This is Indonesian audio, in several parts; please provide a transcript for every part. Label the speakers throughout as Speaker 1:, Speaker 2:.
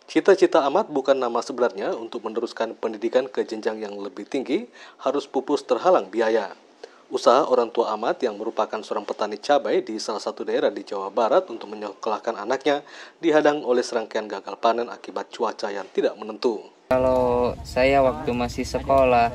Speaker 1: Cita-cita Ahmad bukan nama sebenarnya untuk meneruskan pendidikan ke jenjang yang lebih tinggi harus pupus terhalang biaya. Usaha orang tua Ahmad yang merupakan seorang petani cabai di salah satu daerah di Jawa Barat untuk menyekolahkan anaknya dihadang oleh serangkaian gagal panen akibat cuaca yang tidak menentu.
Speaker 2: Kalau saya waktu masih sekolah,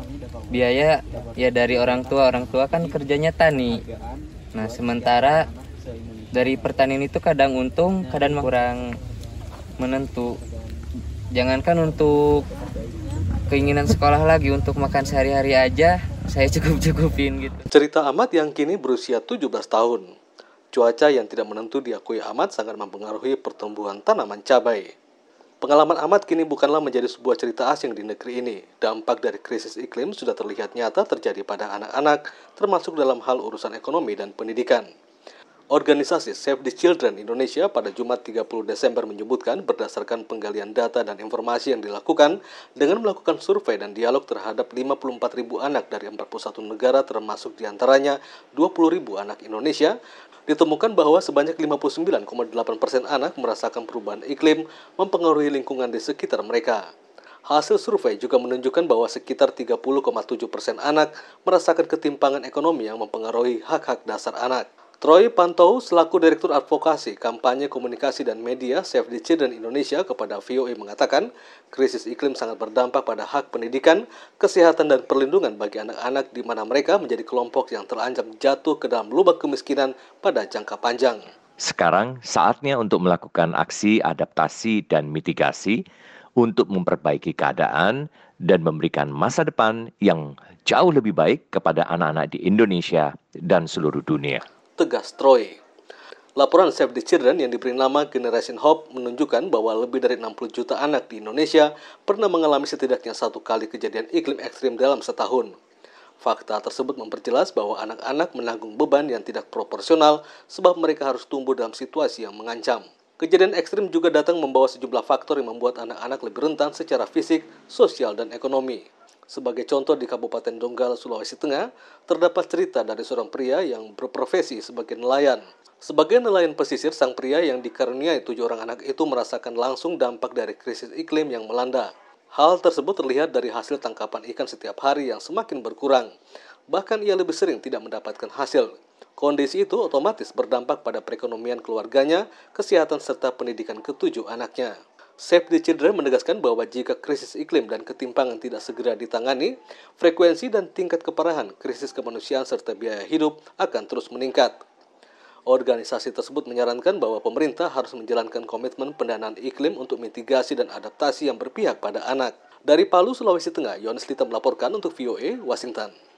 Speaker 2: biaya ya dari orang tua kan kerjanya tani. Nah, sementara dari pertanian itu kadang untung, kadang kurang menentu. Jangankan untuk keinginan sekolah lagi, untuk makan sehari-hari aja saya cukup-cukupin gitu.
Speaker 1: Cerita Ahmad yang kini berusia 17 tahun. Cuaca yang tidak menentu diakui Ahmad sangat mempengaruhi pertumbuhan tanaman cabai. Pengalaman Ahmad kini bukanlah menjadi sebuah cerita asing di negeri ini. Dampak dari krisis iklim sudah terlihat nyata terjadi pada anak-anak, termasuk dalam hal urusan ekonomi dan pendidikan. Organisasi Save the Children Indonesia pada Jumat 30 Desember menyebutkan berdasarkan penggalian data dan informasi yang dilakukan dengan melakukan survei dan dialog terhadap 54.000 anak dari 41 negara termasuk diantaranya 20.000 anak Indonesia, ditemukan bahwa sebanyak 59,8% anak merasakan perubahan iklim mempengaruhi lingkungan di sekitar mereka. Hasil survei juga menunjukkan bahwa sekitar 30,7% anak merasakan ketimpangan ekonomi yang mempengaruhi hak-hak dasar anak. Troy Pantou selaku Direktur Advokasi, Kampanye Komunikasi dan Media Save the Children Indonesia kepada VOA mengatakan, krisis iklim sangat berdampak pada hak pendidikan, kesehatan dan perlindungan bagi anak-anak di mana mereka menjadi kelompok yang terancam jatuh ke dalam lubang kemiskinan pada jangka panjang.
Speaker 3: Sekarang saatnya untuk melakukan aksi adaptasi dan mitigasi untuk memperbaiki keadaan dan memberikan masa depan yang jauh lebih baik kepada anak-anak di Indonesia dan seluruh dunia.
Speaker 1: Tegas Troy. Laporan Save the Children yang diberi nama Generation Hope menunjukkan bahwa lebih dari 60 juta anak di Indonesia pernah mengalami setidaknya satu kali kejadian iklim ekstrim dalam setahun. Fakta tersebut memperjelas bahwa anak-anak menanggung beban yang tidak proporsional sebab mereka harus tumbuh dalam situasi yang mengancam. Kejadian ekstrim juga datang membawa sejumlah faktor yang membuat anak-anak lebih rentan secara fisik, sosial, dan ekonomi. Sebagai contoh di Kabupaten Donggala, Sulawesi Tengah, terdapat cerita dari seorang pria yang berprofesi sebagai nelayan. Sebagai nelayan pesisir, sang pria yang dikaruniai 7 orang anak itu merasakan langsung dampak dari krisis iklim yang melanda. Hal tersebut terlihat dari hasil tangkapan ikan setiap hari yang semakin berkurang. Bahkan ia lebih sering tidak mendapatkan hasil. Kondisi itu otomatis berdampak pada perekonomian keluarganya, kesehatan serta pendidikan ke-7 anaknya. Save the Children menegaskan bahwa jika krisis iklim dan ketimpangan tidak segera ditangani, frekuensi dan tingkat keparahan krisis kemanusiaan serta biaya hidup akan terus meningkat. Organisasi tersebut menyarankan bahwa pemerintah harus menjalankan komitmen pendanaan iklim untuk mitigasi dan adaptasi yang berpihak pada anak. Dari Palu, Sulawesi Tengah, Yohanes Lita melaporkan untuk VOA, Washington.